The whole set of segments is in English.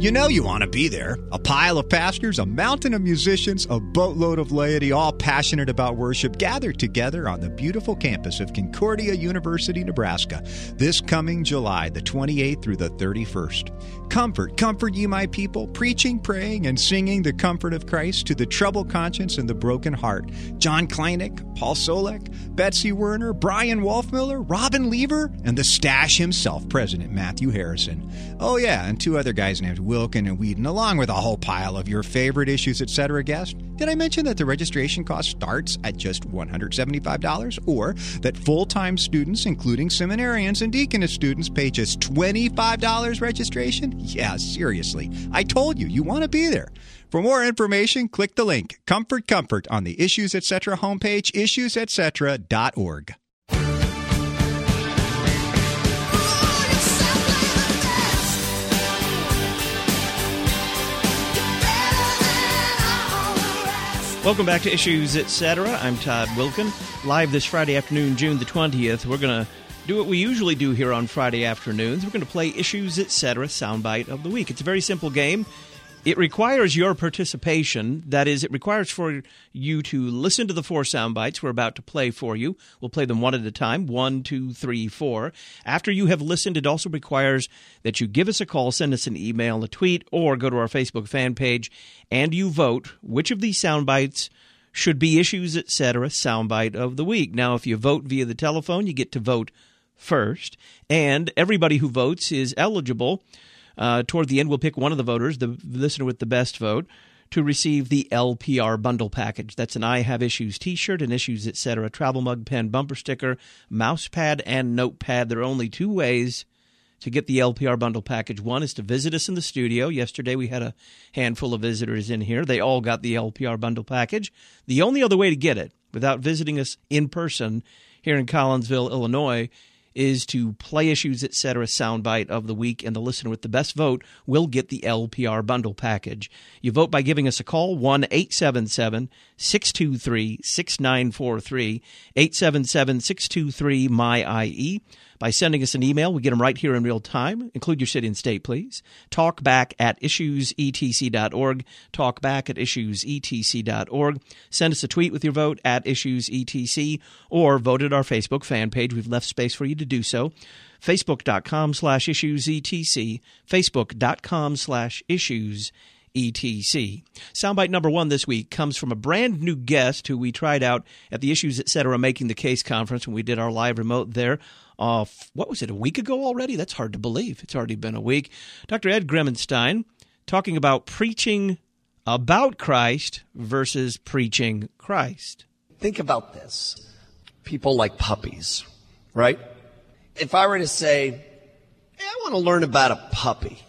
You know you want to be there. A pile of pastors, a mountain of musicians, a boatload of laity, all passionate about worship, gathered together on the beautiful campus of Concordia University, Nebraska, this coming July, the 28th through the 31st. Comfort ye my people, preaching, praying, and singing the comfort of Christ to the troubled conscience and the broken heart. John Kleinig, Paul Solek, Betsy Werner, Brian Wolfmiller, Robin Lever, and the Stash himself, President Matthew Harrison. Oh yeah, and two other guys named Wilkin and Whedon, along with a whole pile of your favorite Issues, Etc. guests. Did I mention that the registration cost starts at just $175, or that full-time students, including seminarians and deaconess students, pay just $25 registration? Yeah, seriously. I told you want to be there. For more information, click the link, Comfort, on the Issues, Etc. homepage, issuesetc.org. Welcome back to Issues, Etc. I'm Todd Wilkin. Live this Friday afternoon, June the 20th. We're going to do what we usually do here on Friday afternoons. We're going to play Issues, Etc. Soundbite of the Week. It's a very simple game. It requires your participation. That is, it requires for you to listen to the 4 sound bites we're about to play for you. We'll play them one at a time, 1, 2, 3, 4. After you have listened, it also requires that you give us a call, send us an email, a tweet, or go to our Facebook fan page, and you vote which of these sound bites should be Issues, Etc. soundbite of the week. Now, if you vote via the telephone, you get to vote first, and everybody who votes is eligible. Toward the end, we'll pick one of the voters, the listener with the best vote, to receive the LPR bundle package. That's an I Have Issues t-shirt, an Issues, Etc. travel mug, pen, bumper sticker, mouse pad, and notepad. There are only 2 ways to get the LPR bundle package. One is to visit us in the studio. Yesterday, we had a handful of visitors in here. They all got the LPR bundle package. The only other way to get it, without visiting us in person here in Collinsville, Illinois, is to play Issues, Etc. soundbite of the week, and the listener with the best vote will get the LPR bundle package. You vote by giving us a call, 1-877-623-6943, 877-623-MY-IE. By sending us an email, we get them right here in real time. Include your city and state, please. Talkback@issuesetc.org. Talkback@issuesetc.org. Send us a tweet with your vote @issuesetc, or vote at our Facebook fan page. We've left space for you to do so. Facebook.com/issuesetc. Facebook.com/issuesetc. Soundbite number 1 this week comes from a brand new guest who we tried out at the Issues, Etc. Making the Case conference when we did our live remote there. What was it, a week ago already? That's hard to believe. It's already been a week. Dr. Ed Grimenstein talking about preaching about Christ versus preaching Christ. Think about this. People like puppies, right? If I were to say, hey, I want to learn about a puppy,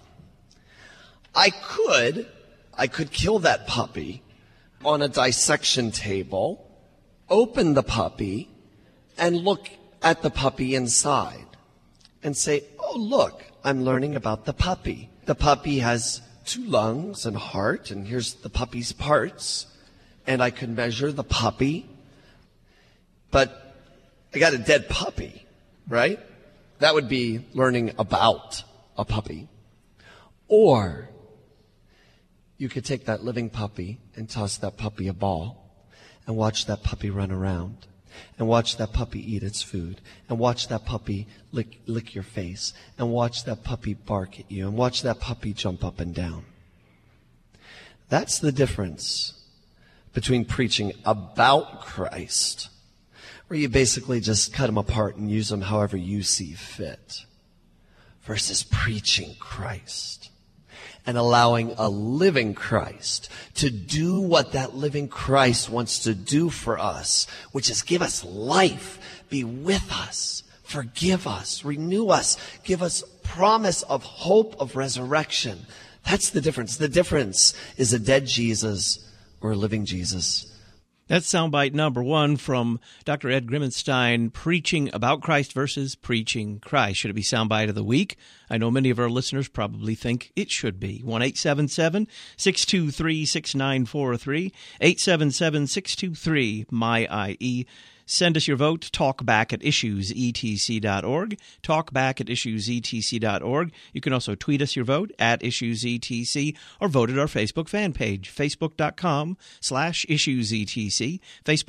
I could kill that puppy on a dissection table, open the puppy, and look at the puppy inside and say, oh, look, I'm learning about the puppy. The puppy has 2 lungs and heart, and here's the puppy's parts, and I could measure the puppy. But I got a dead puppy, right? That would be learning about a puppy. Or you could take that living puppy and toss that puppy a ball and watch that puppy run around and watch that puppy eat its food and watch that puppy lick your face and watch that puppy bark at you and watch that puppy jump up and down. That's the difference between preaching about Christ, where you basically just cut them apart and use them however you see fit, versus preaching Christ and allowing a living Christ to do what that living Christ wants to do for us, which is give us life, be with us, forgive us, renew us, give us promise of hope of resurrection. That's the difference. The difference is a dead Jesus or a living Jesus. That's soundbite number 1 from Dr. Ed Grimenstein, preaching about Christ versus preaching Christ. Should it be soundbite of the week? I know many of our listeners probably think it should be. 1-877-623-6943, 877-623-MY-IE. Send us your vote, talkback@issuesetc.org, talkback@issuesetc.org. You can also tweet us your vote @issuesetc or vote at our Facebook fan page, facebook.com/issuesetc,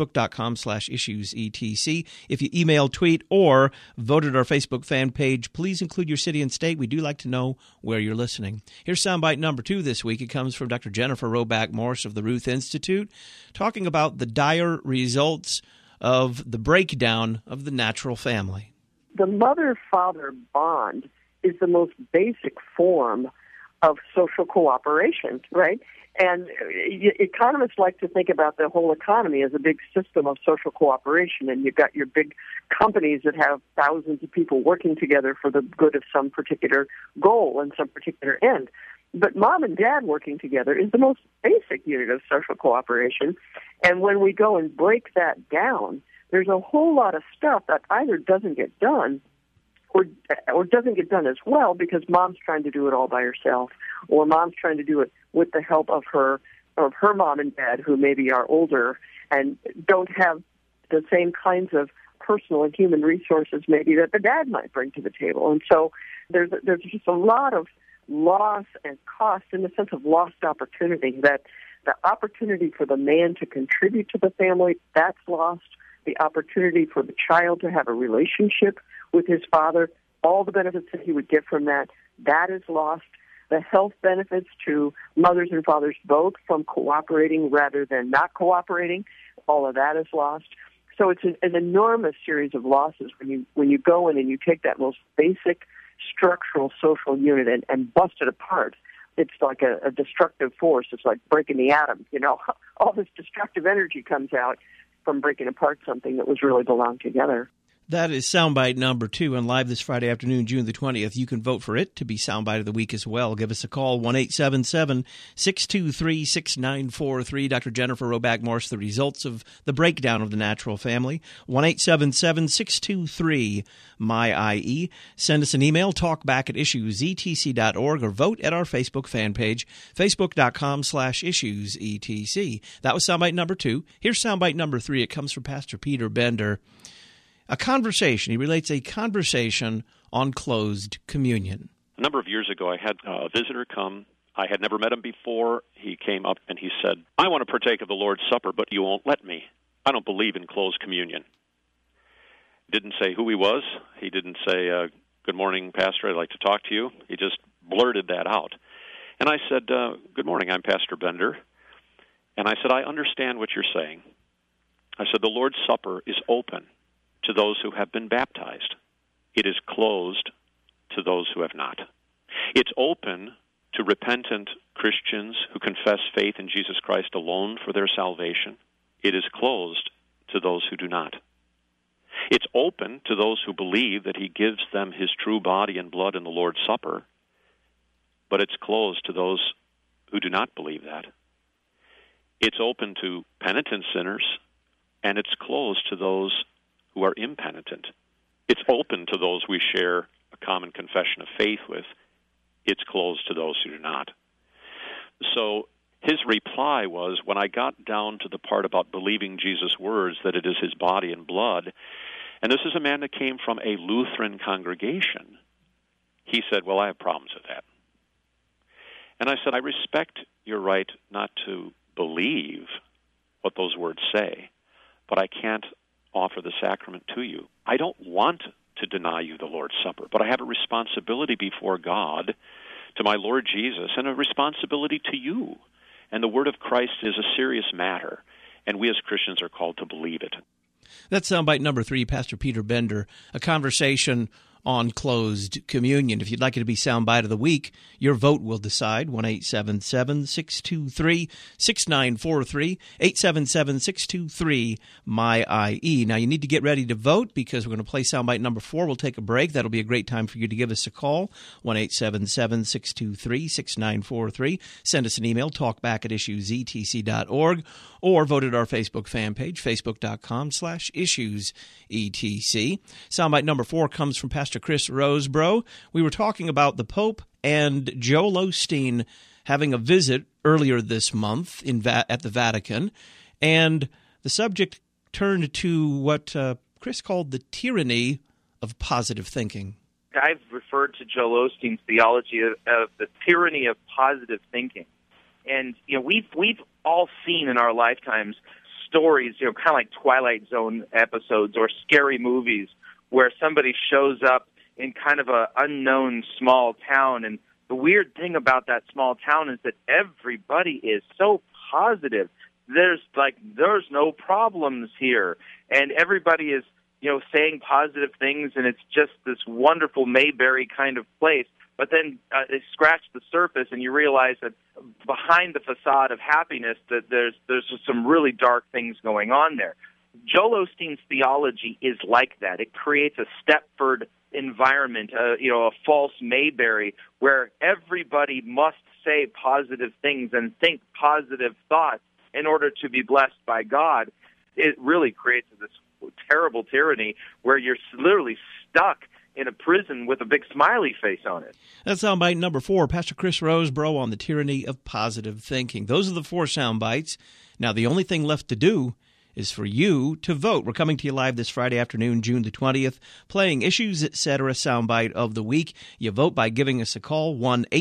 facebook.com/issuesetc. If you email, tweet, or vote at our Facebook fan page, please include your city and state. We do like to know where you're listening. Here's soundbite number 2 this week. It comes from Dr. Jennifer Roback Morse of the Ruth Institute, talking about the dire results of the breakdown of the natural family. The mother-father bond is the most basic form of social cooperation, right? And economists like to think about the whole economy as a big system of social cooperation, and you've got your big companies that have thousands of people working together for the good of some particular goal and some particular end. But mom and dad working together is the most basic unit of social cooperation, and when we go and break that down, there's a whole lot of stuff that either doesn't get done or doesn't get done as well because mom's trying to do it all by herself, or mom's trying to do it with the help of her mom and dad, who maybe are older and don't have the same kinds of personal and human resources maybe that the dad might bring to the table. And so there's just a lot of loss and cost, in the sense of lost opportunity, that the opportunity for the man to contribute to the family, that's lost. The opportunity for the child to have a relationship with his father, all the benefits that he would get from that, that is lost. The health benefits to mothers and fathers both from cooperating rather than not cooperating, all of that is lost. So it's an enormous series of losses when you go in and you take that most basic structural social unit and bust it apart. It's like a destructive force. It's like breaking the atom. All this destructive energy comes out from breaking apart something that was really belonged together. That is soundbite number 2, and live this Friday afternoon, June the 20th. You can vote for it to be soundbite of the week as well. Give us a call, 1-877-623-6943. Dr. Jennifer Roback Morse, the results of the breakdown of the natural family, 1-877-623-MY-IE. Send us an email, talkback@issuesetc.org, or vote at our Facebook fan page, facebook.com/issuesetc. That was soundbite number 2. Here's soundbite number 3. It comes from Pastor Peter Bender. A conversation. He relates a conversation on closed communion. A number of years ago, I had a visitor come. I had never met him before. He came up and he said, "I want to partake of the Lord's Supper, but you won't let me. I don't believe in closed communion." Didn't say who he was. He didn't say, "Good morning, Pastor, I'd like to talk to you." He just blurted that out. And I said, "Good morning, I'm Pastor Bender." And I said, "I understand what you're saying." I said, "The Lord's Supper is open to those who have been baptized. It is closed to those who have not. It's open to repentant Christians who confess faith in Jesus Christ alone for their salvation. It is closed to those who do not. It's open to those who believe that he gives them his true body and blood in the Lord's Supper, but it's closed to those who do not believe that. It's open to penitent sinners, and it's closed to those who are impenitent. It's open to those we share a common confession of faith with. It's closed to those who do not." So his reply was, when I got down to the part about believing Jesus' words, that it is his body and blood, and this is a man that came from a Lutheran congregation, he said, "Well, I have problems with that." And I said, "I respect your right not to believe what those words say, but I can't offer the sacrament to you. I don't want to deny you the Lord's Supper, but I have a responsibility before God to my Lord Jesus and a responsibility to you. And the word of Christ is a serious matter, and we as Christians are called to believe it." That's soundbite number 3, Pastor Peter Bender, a conversation on closed communion. If you'd like it to be soundbite of the week, your vote will decide. 1-877-623-6943, 877-623-MY-IE. Now, you need to get ready to vote because we're going to play soundbite number 4. We'll take a break. That'll be a great time for you to give us a call, 1-877-623-6943. Send us an email, talkback@issuesetc.org, or vote at our Facebook fan page, facebook.com/issuesetc. Soundbite number 4 comes from Pastor Chris Rosebrough. We were talking about the Pope and Joel Osteen having a visit earlier this month at the Vatican, and the subject turn to what Chris called the tyranny of positive thinking. I've referred to Joel Osteen's theology of the tyranny of positive thinking. And, we've all seen in our lifetimes stories, kind of like Twilight Zone episodes or scary movies where somebody shows up in kind of an unknown small town. And the weird thing about that small town is that everybody is so positive. There's no problems here. And everybody is, saying positive things, and it's just this wonderful Mayberry kind of place. But then they scratch the surface, and you realize that behind the facade of happiness, that there's some really dark things going on there. Joel Osteen's theology is like that. It creates a Stepford environment, a false Mayberry, where everybody must say positive things and think positive thoughts in order to be blessed by God. It really creates this terrible tyranny where you're literally stuck in a prison with a big smiley face on it. That's soundbite number 4, Pastor Chris Rosebrough on the tyranny of positive thinking. Those are the 4 sound bites. Now, the only thing left to do is for you to vote. We're coming to you live this Friday afternoon, June the 20th, playing Issues, Etc. soundbite of the week. You vote by giving us a call,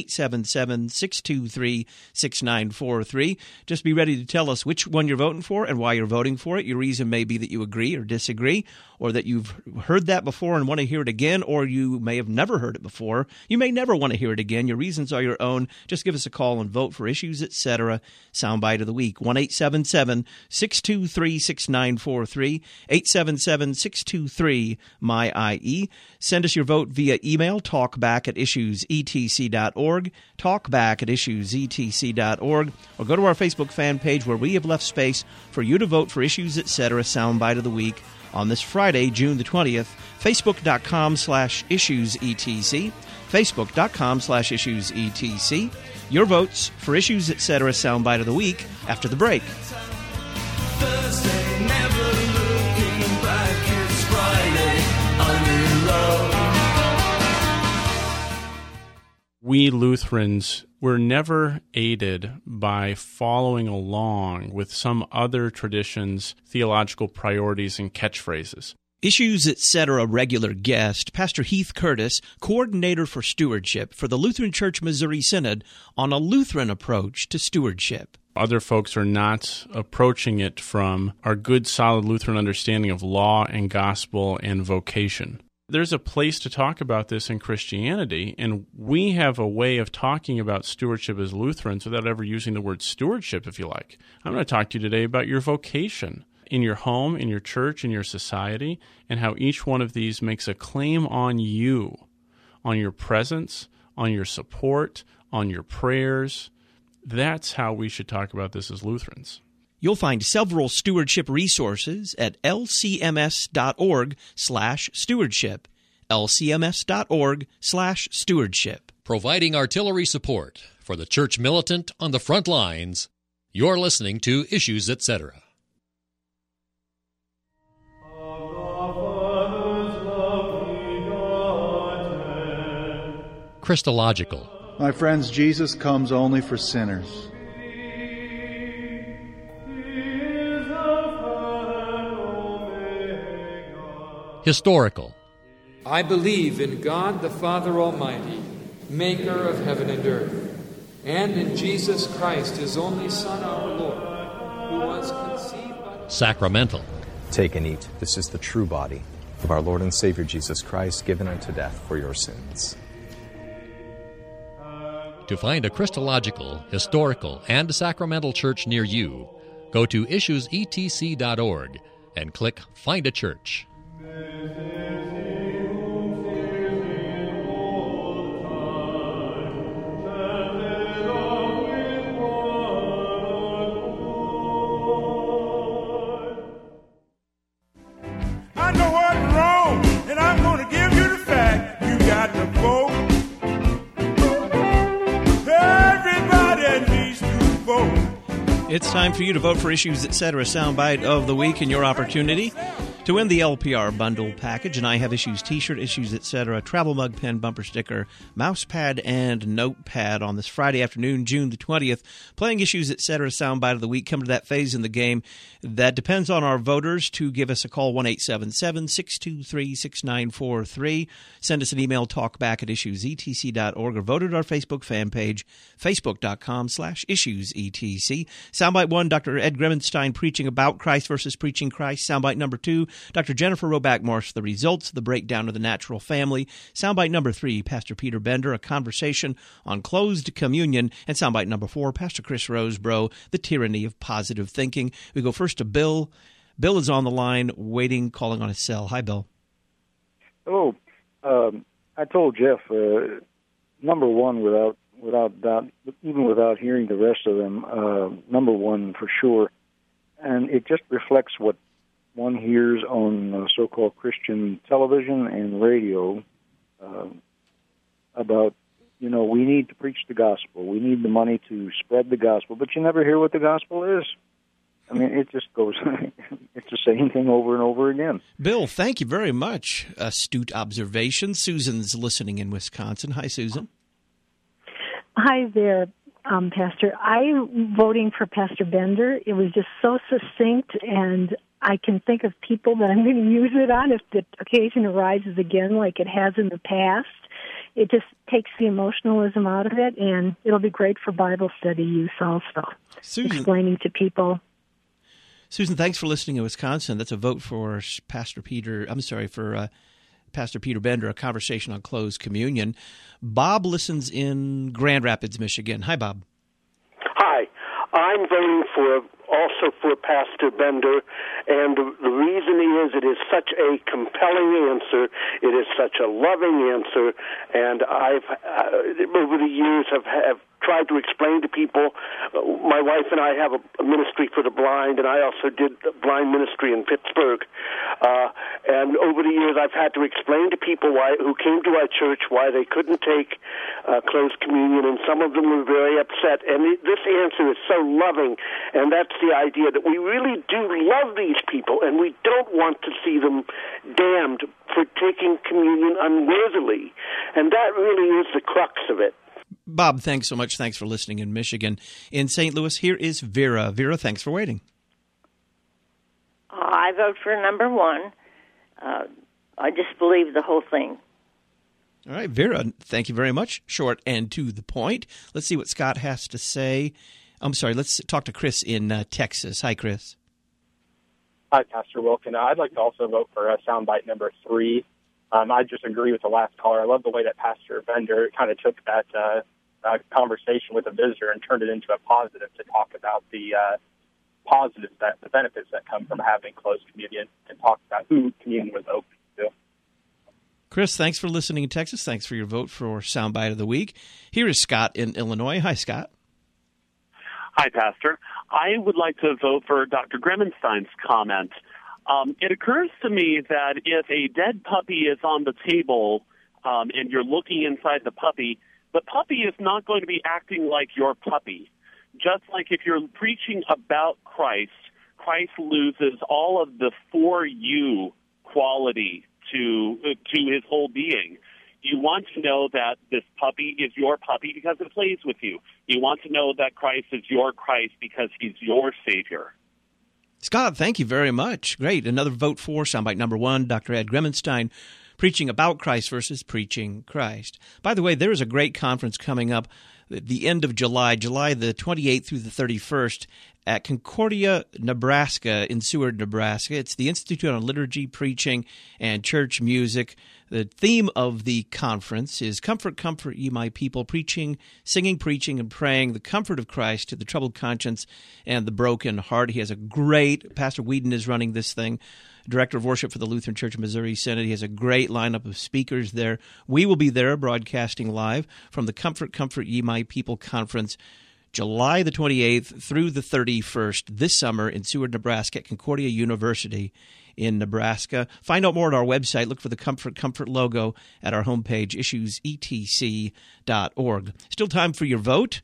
1-877-623-6943. Just be ready to tell us which one you're voting for and why you're voting for it. Your reason may be that you agree or disagree, or that you've heard that before and want to hear it again, or you may have never heard it before. You may never want to hear it again. Your reasons are your own. Just give us a call and vote for Issues, Etc. soundbite of the week, 1-877-623-6943, 877-623-MY-IE. Send us your vote via email, talkback@issuesetc.org, talkback@issuesetc.org, or go to our Facebook fan page where we have left space for you to vote for Issues, Etc. soundbite of the week on this Friday, June the 20th, facebook.com/issuesetc, facebook.com/issuesetc. Your votes for Issues, Etc. soundbite of the week after the break. Thursday, never looking back, it's Friday, I'm in love. We Lutherans were never aided by following along with some other tradition's theological priorities and catchphrases. Issues, Etc. regular guest, Pastor Heath Curtis, coordinator for stewardship for the Lutheran Church Missouri Synod, on a Lutheran approach to stewardship. Other folks are not approaching it from our good, solid Lutheran understanding of law and gospel and vocation. There's a place to talk about this in Christianity, and we have a way of talking about stewardship as Lutherans without ever using the word stewardship, if you like. I'm going to talk to you today about your vocation in your home, in your church, in your society, and how each one of these makes a claim on you, on your presence, on your support, on your prayers. That's how we should talk about this as Lutherans. You'll find several stewardship resources at lcms.org/stewardship, lcms.org/stewardship. Providing artillery support for the church militant on the front lines, you're listening to Issues, Etc. Christological. My friends, Jesus comes only for sinners. Historical. I believe in God the Father Almighty, maker of heaven and earth, and in Jesus Christ, his only Son, our Lord, who was conceived by... Sacramental. Take and eat. This is the true body of our Lord and Savior Jesus Christ, given unto death for your sins. To find a Christological, historical, and sacramental church near you, go to issuesetc.org and click Find a Church. I know what's wrong, and I'm going to give you the fact. You got to vote. Everybody needs to vote. It's time for you to vote for Issues, Etc. soundbite of the week, and your opportunity To win the LPR bundle package, an I Have Issues t-shirt, Issues Etc., travel mug, pen, bumper sticker, mouse pad, and notepad on this Friday afternoon, June the 20th, playing Issues Etc. soundbite of the week. Come to that phase in the game that depends on our voters to give us a call, 1-877-623-6943. Send us an email, talkback@issuesetc.org, or vote at our Facebook fan page, facebook.com/issuesetc. Soundbite 1, Dr. Ed Gremenstein preaching about Christ versus preaching Christ. Soundbite number 2, Dr. Jennifer Roback-Morse, the results, the breakdown of the natural family. Soundbite number 3, Pastor Peter Bender, a conversation on closed communion. And soundbite number 4, Pastor Chris Rosebrough, the tyranny of positive thinking. We go first to Bill. Bill is on the line, waiting, calling on his cell. Hi, Bill. Hello. I told Jeff, number one, without doubt, even without hearing the rest of them, number one for sure. And it just reflects what one hears on so-called Christian television and radio about, we need to preach the gospel. We need the money to spread the gospel, but you never hear what the gospel is. I mean, it just goes, it's the same thing over and over again. Bill, thank you very much. Astute observation. Susan's listening in Wisconsin. Hi, Susan. Hi there, Pastor. I'm voting for Pastor Bender. It was just so succinct, and I can think of people that I'm going to use it on if the occasion arises again like it has in the past. It just takes the emotionalism out of it, and it'll be great for Bible study use also, Susan, explaining to people. Susan, thanks for listening in Wisconsin. That's a vote for Pastor Peter Bender, a conversation on closed communion. Bob listens in Grand Rapids, Michigan. Hi, Bob. Hi. I'm voting also for Pastor Bender, and the reason is it is such a compelling answer. It is such a loving answer, and I've over the years have tried to explain to people. My wife and I have a ministry for the blind, and I also did blind ministry in Pittsburgh. And over the years, I've had to explain to people who came to our church why they couldn't take closed communion, and some of them were very upset. And this answer is so loving, and that's the idea that we really do love these people, and we don't want to see them damned for taking communion unworthily. And that really is the crux of it. Bob, thanks so much. Thanks for listening in Michigan. In St. Louis, here is Vera. Vera, thanks for waiting. I vote for number 1. I just believe the whole thing. All right, Vera, thank you very much. Short and to the point. Let's see what Scott has to say. I'm sorry, let's talk to Chris in Texas. Hi, Chris. Hi, Pastor Wilkin. I'd like to also vote for soundbite number 3. I just agree with the last caller. I love the way that Pastor Bender kind of took that conversation with a visitor and turned it into a positive to talk about the positives, the benefits that come from having closed communion, and talk about who communion was open to. Chris, thanks for listening in Texas. Thanks for your vote for Soundbite of the Week. Here is Scott in Illinois. Hi, Scott. Hi, Pastor. I would like to vote for Dr. Gremenstein's comment. It occurs to me that if a dead puppy is on the table and you're looking inside the puppy is not going to be acting like your puppy. Just like if you're preaching about Christ, Christ loses all of the for you quality to his whole being. You want to know that this puppy is your puppy because it plays with you. You want to know that Christ is your Christ because he's your Savior. Scott, thank you very much. Great. Another vote for soundbite number 1, Dr. Ed Gremenstein, preaching about Christ versus preaching Christ. By the way, there is a great conference coming up at the end of July the 28th through the 31st at Concordia, Nebraska, in Seward, Nebraska. It's the Institute on Liturgy, Preaching, and Church Music. The theme of the conference is Comfort, Comfort Ye My People, singing, preaching, and praying the comfort of Christ to the troubled conscience and the broken heart. He has a great, Pastor Whedon is running this thing, Director of Worship for the Lutheran Church of Missouri Synod. He has a great lineup of speakers there. We will be there broadcasting live from the Comfort, Comfort Ye My People conference, July the 28th through the 31st this summer in Seward, Nebraska at Concordia University in Nebraska. Find out more at our website. Look for the Comfort logo at our homepage, issuesetc.org. Still time for your vote,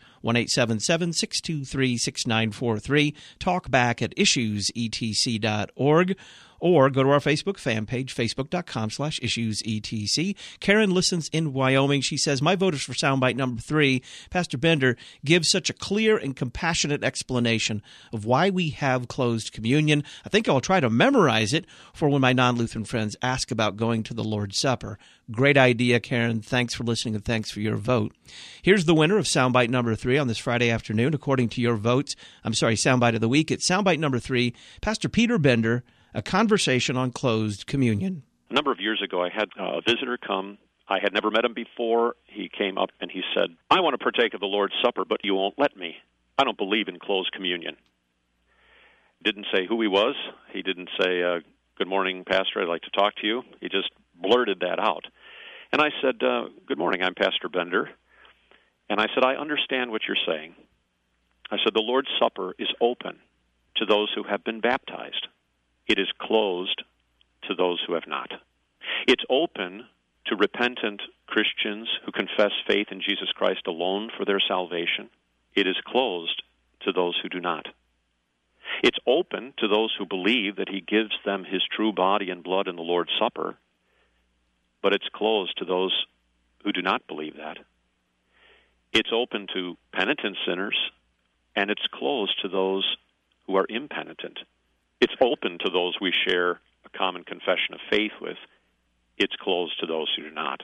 1-877-623-6943. Talk back at issuesetc.org. Or go to our Facebook fan page, facebook.com/issuesetc. Karen listens in Wyoming. She says, my vote is for soundbite number 3. Pastor Bender gives such a clear and compassionate explanation of why we have closed communion. I think I'll try to memorize it for when my non-Lutheran friends ask about going to the Lord's Supper. Great idea, Karen. Thanks for listening and thanks for your vote. Here's the winner of soundbite number 3 on this Friday afternoon. According to your votes, soundbite of the week. It's soundbite number 3, Pastor Peter Bender, A Conversation on Closed Communion. A number of years ago, I had a visitor come. I had never met him before. He came up and he said, I want to partake of the Lord's Supper, but you won't let me. I don't believe in closed communion. Didn't say who he was. He didn't say, good morning, Pastor, I'd like to talk to you. He just blurted that out. And I said, good morning, I'm Pastor Bender. And I said, I understand what you're saying. I said, the Lord's Supper is open to those who have been baptized. It is closed to those who have not. It's open to repentant Christians who confess faith in Jesus Christ alone for their salvation. It is closed to those who do not. It's open to those who believe that he gives them his true body and blood in the Lord's Supper, but it's closed to those who do not believe that. It's open to penitent sinners, and it's closed to those who are impenitent. It's open to those we share a common confession of faith with. It's closed to those who do not.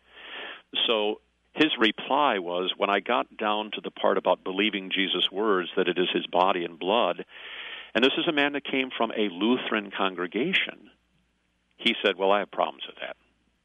So his reply was, when I got down to the part about believing Jesus' words, that it is his body and blood, and this is a man that came from a Lutheran congregation, he said, well, I have problems with that.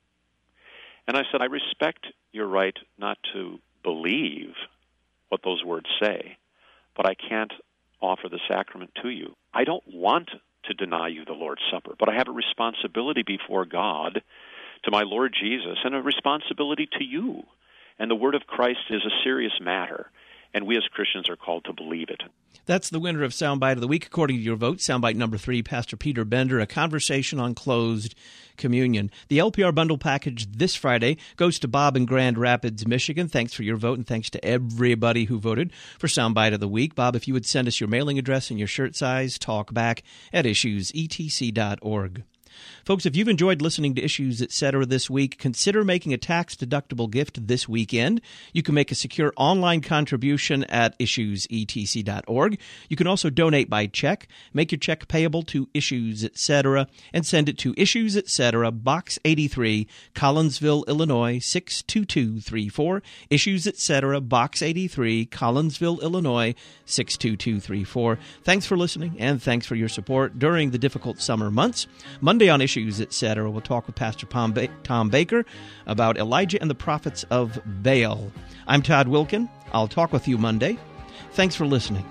And I said, I respect your right not to believe what those words say, but I can't offer the sacrament to you. I don't want to deny you the Lord's Supper, but I have a responsibility before God to my Lord Jesus and a responsibility to you. And the word of Christ is a serious matter, and we as Christians are called to believe it. That's the winner of Soundbite of the Week, according to your vote. Soundbite number 3, Pastor Peter Bender, A Conversation on Closed Communion. The LPR bundle package this Friday goes to Bob in Grand Rapids, Michigan. Thanks for your vote, and thanks to everybody who voted for Soundbite of the Week. Bob, if you would send us your mailing address and your shirt size, talk back at issuesetc.org. Folks, if you've enjoyed listening to Issues Etc. this week, consider making a tax-deductible gift this weekend. You can make a secure online contribution at issuesetc.org. You can also donate by check. Make your check payable to Issues Etc. and send it to Issues Etc., Box 83, Collinsville, Illinois, 62234. Issues Etc., Box 83, Collinsville, Illinois, 62234. Thanks for listening, and thanks for your support during the difficult summer months. Monday on Issues Etc., we'll talk with Pastor Tom Baker about Elijah and the prophets of Baal. I'm Todd Wilkin. I'll talk with you Monday. Thanks for listening.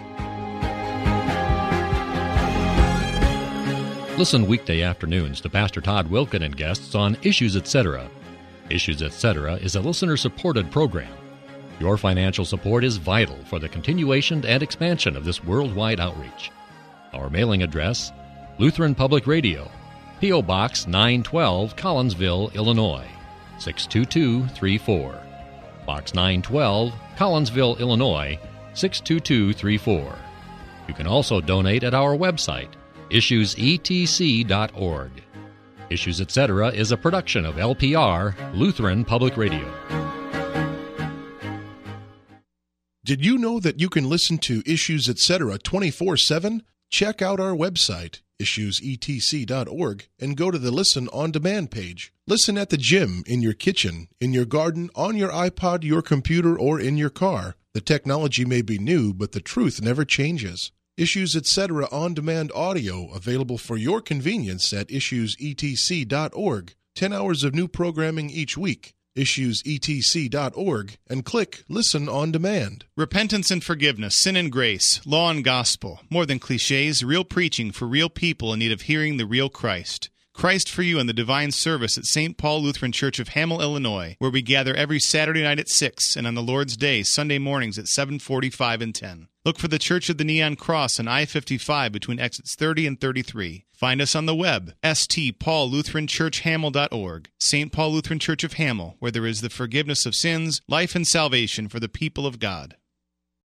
Listen weekday afternoons to Pastor Todd Wilkin and guests on Issues Etc. Issues Etc. is a listener-supported program. Your financial support is vital for the continuation and expansion of this worldwide outreach. Our mailing address, Lutheran Public Radio, P.O. Box 912, Collinsville, Illinois, 62234. Box 912, Collinsville, Illinois, 62234. You can also donate at our website, issuesetc.org. Issues Etc. is a production of LPR, Lutheran Public Radio. Did you know that you can listen to Issues Etc. 24/7? Check out our website, issuesetc.org, and go to the Listen on Demand page. Listen at the gym, in your kitchen, in your garden, on your iPod, your computer, or in your car. The technology may be new, but the truth never changes. Issues Etc. on-demand audio available for your convenience at issuesetc.org. 10 hours of new programming each week. issuesetc.org, and click Listen on Demand. Repentance and forgiveness, sin and grace, law and gospel. More than cliches, real preaching for real people in need of hearing the real Christ. Christ for You in the Divine Service at St. Paul Lutheran Church of Hamel, Illinois, where we gather every Saturday night at 6 and on the Lord's Day, Sunday mornings at 7:45 and 10. Look for the Church of the Neon Cross on I-55 between exits 30 and 33. Find us on the web, stpaullutheranchurchhamel.org. St. Paul Lutheran Church of Hamel, where there is the forgiveness of sins, life, and salvation for the people of God.